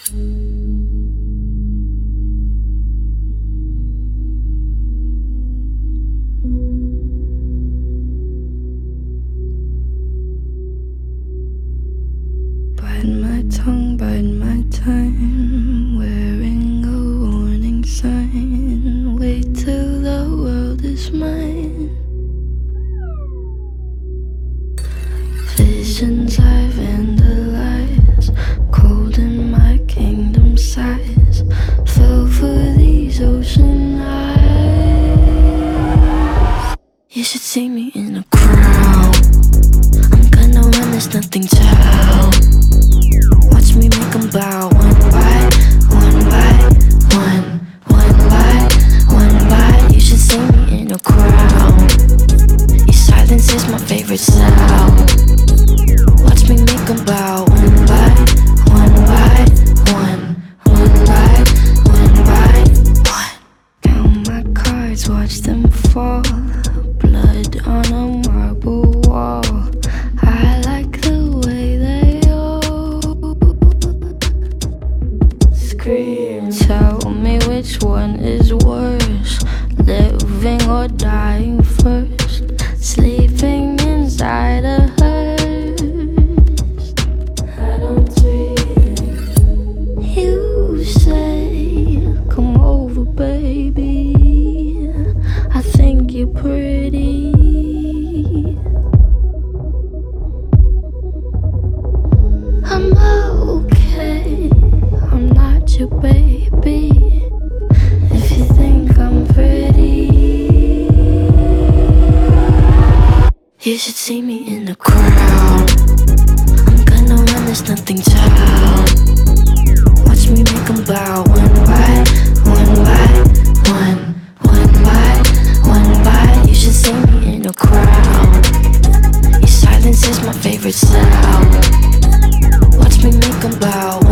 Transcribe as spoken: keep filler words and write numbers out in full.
Bite my tongue, bite my time, wearing a warning sign. Wait till the world is mine. Visions I vandalize, cold in my kingdom size. Fell for these ocean eyes. You should see me in a crowd. I'm gonna run, there's nothing to help. Watch me make them bow, one by one by one, one by one by. You should see me in a crowd. Your silence is my favorite sound. Watch me make them bow, one by one by one, one by one by one. Count my cards, watch them fall. Blood on a marble wall. I like the way they scream. Tell me which one is worse, living or dying first. Sleeping inside a hearse. I don't dream. You say, come over, baby. I think you're pretty. I'm okay, I'm not your baby. If you think I'm pretty, you should see me in the crowd. I'm gonna run, there's nothing to help. Watch me make them bow, one by one by one, one by one by. You should see me in a crowd. Your silence is my favorite sound. Watch me make them bow.